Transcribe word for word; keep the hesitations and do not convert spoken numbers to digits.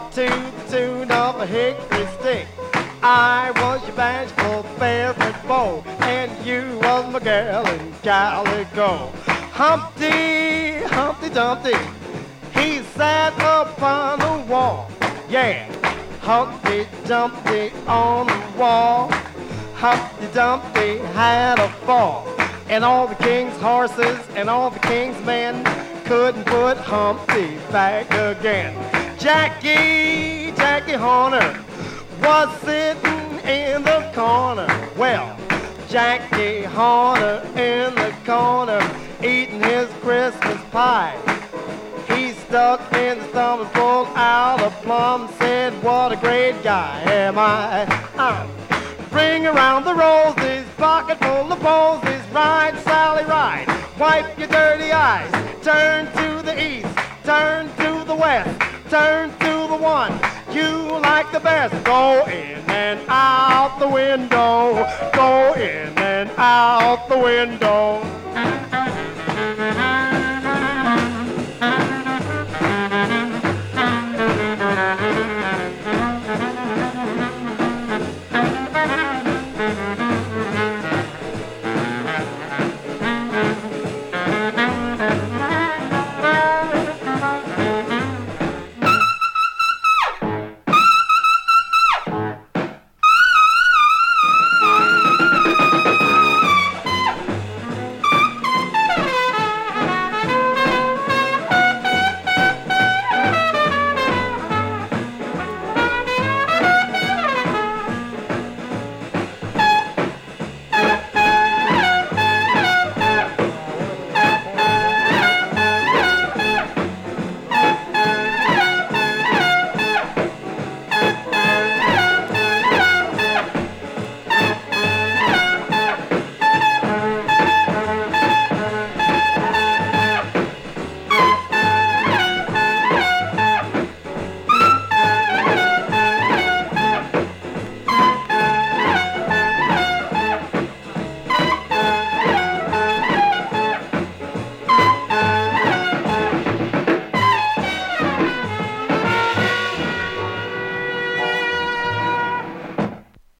to the tune of a hickory stick. I was your bashful favorite beau, and you was my girl in calico. Humpty, Humpty Dumpty, he sat upon the wall. Yeah, Humpty Dumpty on the wall. Humpty Dumpty had a fall, and all the king's horses and all the king's men couldn't put Humpty back again. Jackie, Jackie Horner was sitting in the corner. Well, Jackie Horner in the corner eating his Christmas pie. He stuck in the thumb and pulled out a plum, said, what a great guy am I. Uh, bring around the roses, pocket full of posies, ride, Sally, ride, wipe your dirty eyes, turn to the east, turn to the west, turn to the one you like the best. Go in and out the window, go in and out the window.